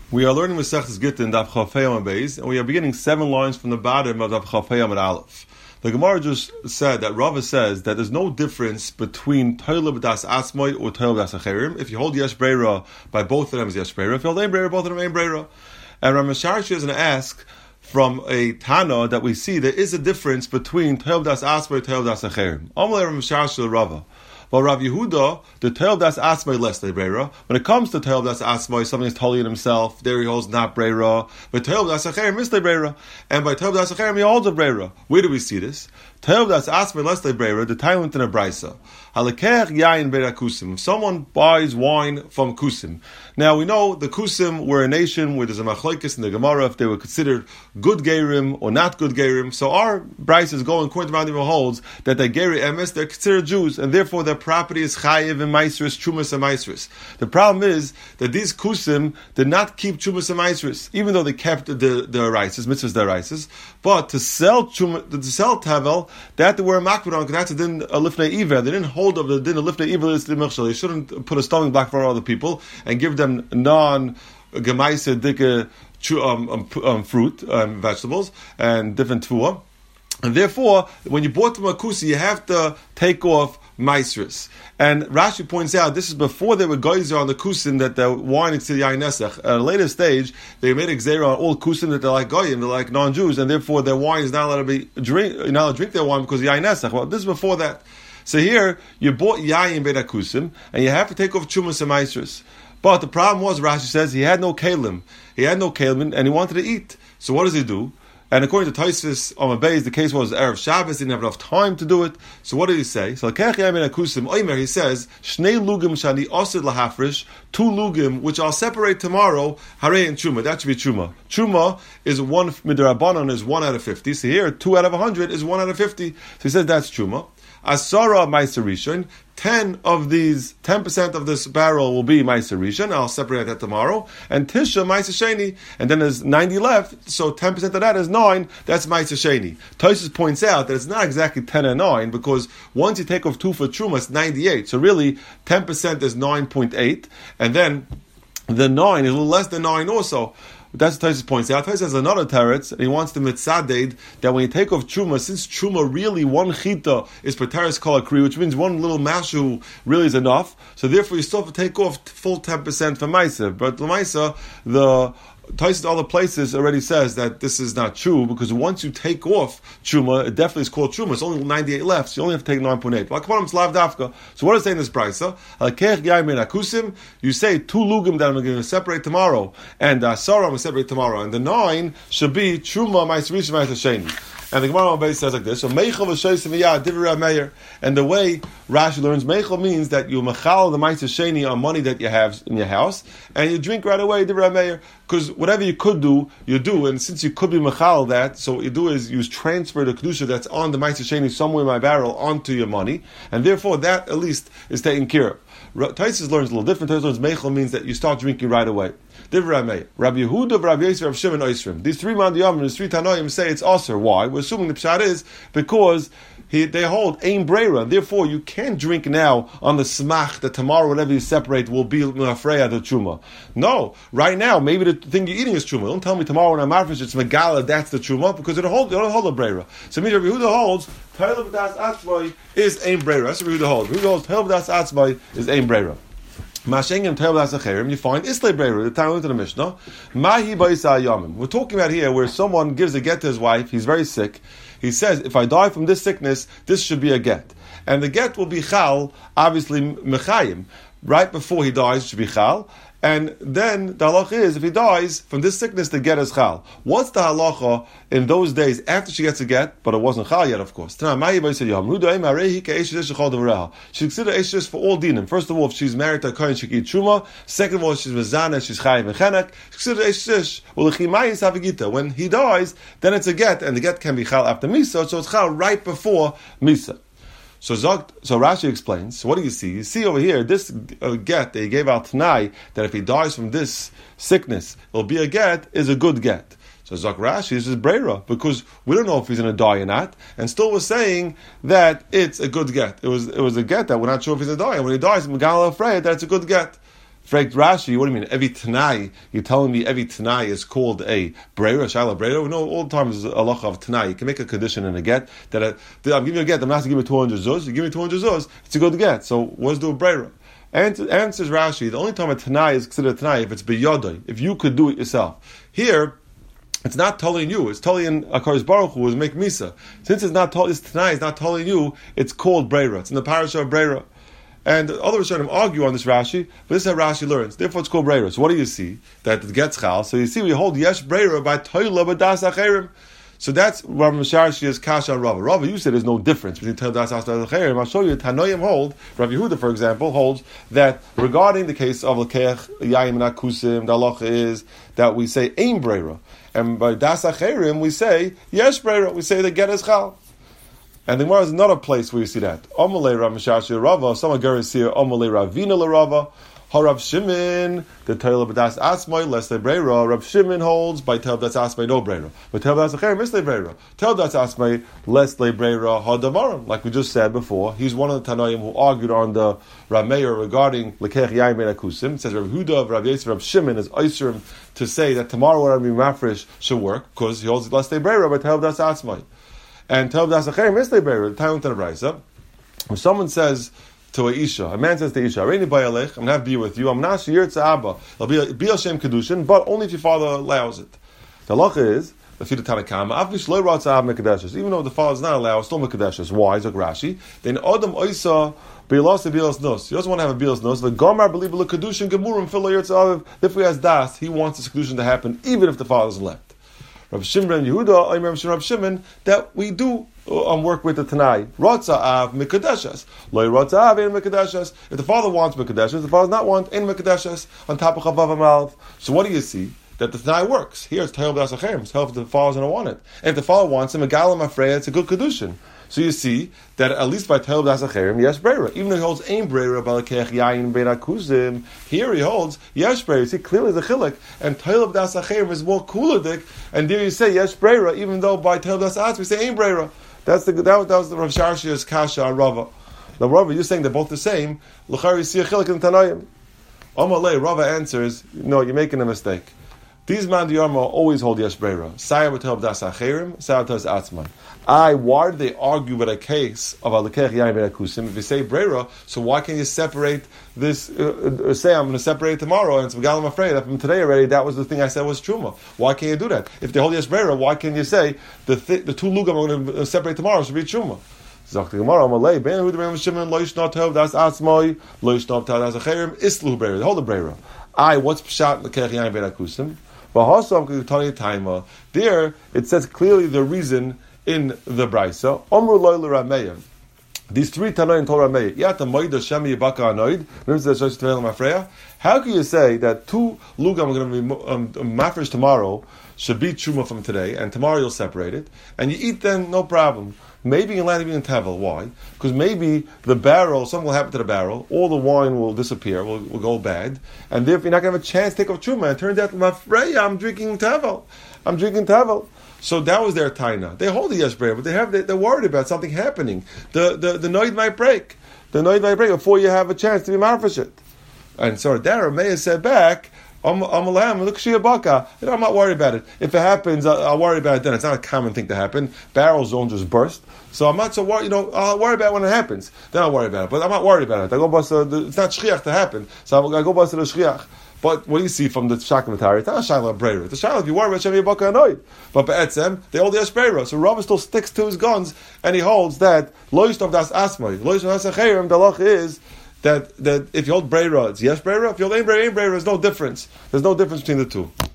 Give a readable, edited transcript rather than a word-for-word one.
We are learning Masechtas Gittin, Daf Chafei Amud Beis, and we are beginning 7 lines from the bottom of Daf Chafei Amud Aleph. The Gemara just said that Rava says that there's no difference between Toila B'das Atzmai or Toila B'das Acherim. If you hold Yesh Breira by both of them is Yesh Breira. If you hold Ein Breira, both of them Ein Breira. And Ramesharshi is going to ask from a Tana that we see there is a difference between Toila B'das Atzmai and Toila B'das Acherim. Amalei Ramesharshi Rava. But Rav Yehuda, the Toila B'das Atzmai less than Breira. When it comes to Toila B'das Atzmai, something is totally in himself. There he holds not Breira. But Toila B'das Acherim is the Breira. And by Toila B'das Acherim he holds a Breira. Where do we see this? Toila B'das Atzmai less than Breira, the time went in a Brisa. Halakech yayin beira kusim. If someone buys wine from kusim. Now we know the kusim were a nation where there's a machlokes in the Gemara if they were considered good gerim or not good gerim. So our Brisa is going according to Rambam holds that they geri emes, they're considered Jews, and therefore their property is chayiv and maisris, chumas and maisris. The problem is that these kusim did not keep chumas and maisris, even though they kept the rices, mitzvahs their rices. But to sell tavel, that they were a makbid on, because that's a din lifnei iver. They didn't hold of the din lifnei iver is the mirchel. They shouldn't put a stumbling block for other people and give them non-gemaisa dike fruit, vegetables, and different tfuah. And therefore, when you bought the makusi, you have to take off maisris. And Rashi points out this is before they were geyser on the kusin that the wine is to the yain nesach. At a later stage, they made a gzeira on all kusin that they're like goyim, they're like non-Jews, and therefore their wine is not allowed to you're not allowed to drink their wine because of yain nesach. Well, this is before that. So here you bought yain beit kusim, and you have to take off chumas and maisris. But the problem was, Rashi says, he had no kalim. He had no kalim, and he wanted to eat. So what does he do? And according to Tosfos on Beis, the case was Erev Shabbos, he didn't have enough time to do it. So what did he say? So he says, Shnei lugim shani osid lahafrish, 2 lugim which I'll separate tomorrow, harei and chuma. That should be chuma. Chuma is 1 midrabanan is 1 out of 50. So here 2 out of 100 is 1 out of 50. So he says that's chuma. Asara Meiser Rishon, 10% of this barrel will be Meiser Rishon. I'll separate that tomorrow. And Tisha Meiser Sheni, and then there's 90 left. So 10% of that is 9. That's Meiser Sheni. Tosfos points out that it's not exactly 10 and 9 because once you take off 2 for Truma, it's 98. So really 10% is 9.8, and then the 9 is a little less than 9 also. That's what Tosfos points out. Tosfos has another teretz, and he wants to mitzaded that when you take off truma, since truma really 1 chita is pateres kol akri, which means 1 little mashu really is enough. So therefore, you still have to take off full 10% for ma'aser. But the ma'aser, the Tosfos other places already says that this is not true because once you take off truma, it definitely is called truma. It's only 98 left, so you only have to take 9.8. So what is saying this brisa? You say 2 lugim that I'm going to separate tomorrow, and Sarah I'm going to separate tomorrow, and the 9 should be truma ma'aser rishon ma'aser sheni. And the Gemara on Beis says like this: so Meichel v'shoysim v'yad divrei Meir. And the way Rashi learns Meichel means that you mechal the ma'aser sheni on money that you have in your house, and you drink right away divrei Meir. Because whatever you could do, you do. And since you could be mechal that, so what you do is you transfer the kedusha that's on the ma'aser sheni somewhere in my barrel onto your money, and therefore that at least is taken care of. Tosfos learns a little different. Tosfos learns Meichel means that you start drinking right away. Divrei Meir. Rabbi Yehuda, Rabbi Yosef, Rabbi Shimon, Oisrim. These 3 mandiyam, these 3 tanoim say it's aser. Why? We're assuming the pshat is because they hold ein breira. Therefore, you can't drink now on the smach that tomorrow, whatever you separate, will be mafreya the truma. No, right now, maybe the thing you're eating is truma. Don't tell me tomorrow when I'm marfish it's megala. That's the truma because they don't hold a breira. So, Rabbi Yehuda holds Toila B'das Atzmai is ein breira. That's what Rabbi Yehuda holds. Rabbi Yehuda holds Toila B'das Atzmai is ein breira. Mashengim Toila B'das Acherim, you find Islay Breira, the time into the Mishnah. Mahi Ba'isa Yamin. We're talking about here where someone gives a get to his wife, he's very sick. He says, if I die from this sickness, this should be a get. And the get will be chal, obviously mechayim. Right before he dies, it should be chal. And then the halacha is, if he dies from this sickness, the get is chal. What's the halacha in those days after she gets a get, but it wasn't chal yet, of course? She's considered eshes for all dinim. First of all, if she's married to a kohen, she can eat truma. Second of all, she's mezana, she's chayiv and chenek. She's considered eshes. When he dies, then it's a get, and the get can be chal after misa, so it's chal right before misa. So Rashi explains, so what do you see? You see over here, this get that he gave out Tanai, that if he dies from this sickness, it'll be a get, is a good get. So Zok Rashi is Breira, because we don't know if he's going to die or not, and still we're saying that it's a good get. It was a get that we're not sure if he's going to die, and when he dies, Megala afraid that it's a good get. Fragt Rashi, what do you mean? Every Tanai, you're telling me every Tanai is called a Breira, Shaila Breira? No, all the time is a halacha of Tanai. You can make a condition in a get that I'm giving you a get, I'm not going to give you 200 zuz. You give me 200 zuz, it's a good get. So what's do a Breira? Answers Rashi, the only time a Tanai is considered a Tanai if it's biyodai, if you could do it yourself. Here, it's not telling you, it's telling Akaris Baruch Hu, is make Misa. Since it's not this Tanai is not telling you, it's called Breira. It's in the parasha of Breira. And other Rishonim argue on this Rashi, but this is how Rashi learns. Therefore, it's called Breira. So what do you see? That it gets chal. So you see, we hold Yesh Breira by Toila B'das Acherim. So that's Rav Misharshi's Kasha and Rava. Rava, you said there's no difference between Toila B'das Acherim. I'll show you. Tanoim hold, Rav Yehuda, for example, holds that regarding the case of Lekech, Yayim and Akusim, the halacha is that we say Ein Breira. And by Das Acherim, we say Yesh Breira. We say the get is chal. And the Gemara is another place where you see that. Omalei Rav Mishashi Rava, some Agaris here, Omalei Ravina LaRava, Harav Shimon, the Toila B'das Asmai, less the Breira. Rav Shimon holds by Toila B'das Asmai, no Breira. But Toila B'das Acherim is the Breira. Toila B'das Asmai, less the Breira, Hadavarim. Like we just said before, he's one of the Tanoim who argued on the Rameir regarding Lekech Yayim Ben Akusim. It says Rav Huda, Rav Yisrael, Rav Shimon is Oisrim to say that tomorrow when Rabbi Mafresh should work, because he holds less the Breira by Toila B'das Asmai. And Toila B'das Acherim is the Breira, the Talmud and the Brisa. If someone says to a Isha, a man says to Isha, Reini Bayalech, I'm going to have to be with you, I'm not Shir Tza'aba, it'll be a Shem Kedushin, but only if your father allows it. The halacha is, the Fida Tanakama, Afish Lo Ra Tza'ab Mekadeshes, even though the father is not allowed, still Mekadeshes. Why? Zok Rashi. Then Adam Oisa, Bilas and Bilas Nos. He doesn't want to have a Bilas Nos. The Gomar believe the Kedushin Gemurim Filo Yirtzav. If he has Das, he wants this Kedushin to happen, even if the father's left. Rav Shimon Yehuda, I remember Rav Shimon, that we do work with the Tanai. Ratza'av Mikadeshas. Loi Ratza'av in Mikadeshas. If the father wants Mikadeshas, the father does not want in Mikadeshas on top of Chavav Amalv. So what do you see? That the Tanai works. Here it's Toila B'das Acherim. It's if the father's going to want it. And if the father wants him, Megalim Afreya, it's a good Kedushin. So you see that at least by Toila B'das Acherim, yes, Breira. Even though he holds Ein Breira, Balakech Yayin Ben Akuzim, here he holds yes, Breira. You see, clearly the Chilik. And Toila B'das Acherim is more kuladik. And there you say yes, Breira, even though by Toila B'das Acherim we say Ein Breira. That was the Rav Sharshi's Kasha and Rava. Now, Rava, you're saying they're both the same. L'chari, you see a Chilik in Tanayim. Amalei, Rava answers, no, you're making a mistake. These man diyarma always hold yesh breira. Sayar b'tel b'das acherim, sayar b'tel atzman. Why do they argue with a case of alekech yayin ben akusim? If you say breira, so why can't you separate this? Say I'm going to separate it tomorrow, and it's I'm afraid that from today already that was the thing I said was truma. Why can't you do that? If they hold yesh breira, why can't you say the two lugam I'm going to separate tomorrow should be truma? Zok the Gemara, Amalei ben Yehuda ben Shimon lo yishnot tov das atzmai lo yishnot tov das acherim islu breira. Hold the breira. What's pshat lekech yayin ben akusim? There, it says clearly the reason in the Brisa. These three Tanoim told Rameya, how can you say that two Lugam are going to be mafresh tomorrow should be Truma from today, and tomorrow you'll separate it, and you eat then, no problem. Maybe you can land it in Tevel. Why? Because maybe the barrel, something will happen to the barrel, all the wine will disappear, will go bad, and therefore you're not going to have a chance to take off Truma. It turns out, I'm drinking Tevel. So that was their taina. They hold the yesh breira, but they're worried about something happening. The noid might break. The noid might break before you have a chance to be marfashit. And so Dara may have said back, I'm not worried about it. If it happens, I'll worry about it then. It's not a common thing to happen. Barrels don't just burst. So I'm not so worried, I'll worry about it when it happens. Then I'll worry about it. But I'm not worried about it. It's not shchiach to happen. So I go bust to the shchiach. But what do you see from the Shakam Atari? It's not a Shaila Breira. It's a Shaila if you worry about Shemi Baka Anoid. But Be'etzem, they hold the Yesh Breira. So Rava still sticks to his guns, and he holds that Lo Yishtov Das Asmai, Lo Yishtov Das Acherim, the halach is that if you hold Breira, it's Yesh Breira. If you hold Ein Breira, there's no difference. There's no difference between the two.